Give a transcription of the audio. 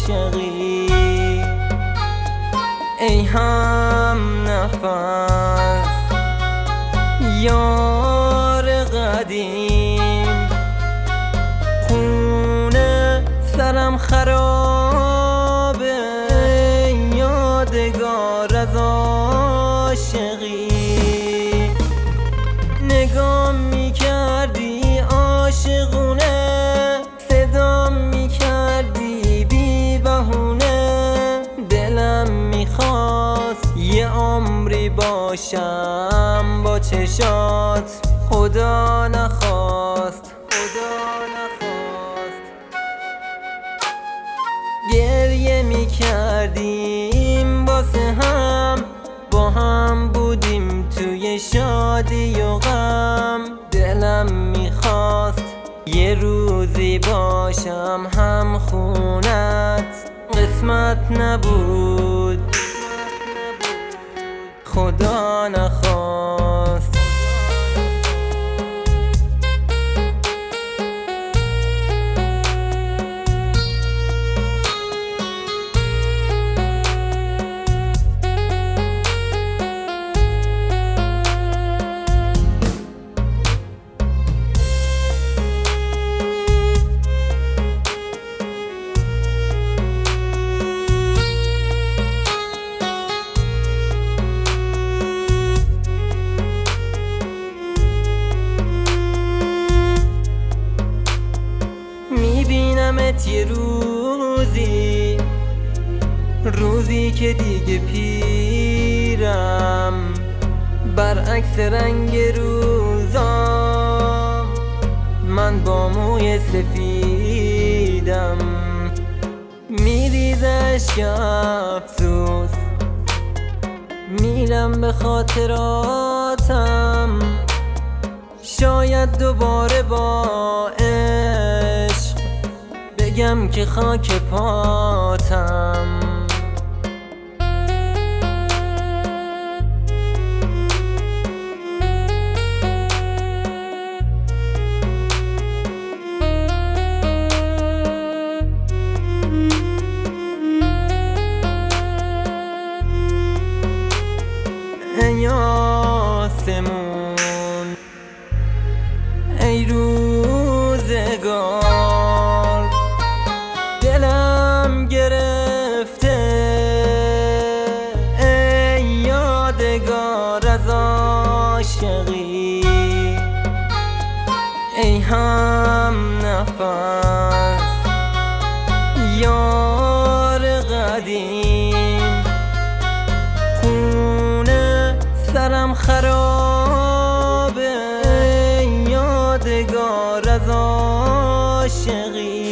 عاشقی ای هم نفس یار قدیم خونه سرم خرابه یادگار از عاشقی نگام میکردی عاشقونه صدام میکردی بی بهونه دلم میخواست یه عمری باشم با چشات خدا نخواست گریه میکردیم واسه هم با هم بودیم توی شادی و غم دلم میخواست یه روزی باشم هم خونت قسمت نبود خدا نخواست میبینمت یه روزی که دیگه پیرم برعکس رنگ روزام من با موی سفیدم میریزه اشک افسوس میرم به خاطراتم شاید دوباره با عشق بگم که خاک پاتم ای آسمون ای روزگار دلم گرفته ای یادگار از عاشقی ای هم نفس یار قدیم خونه سرم خرابه یادگار از عاشقی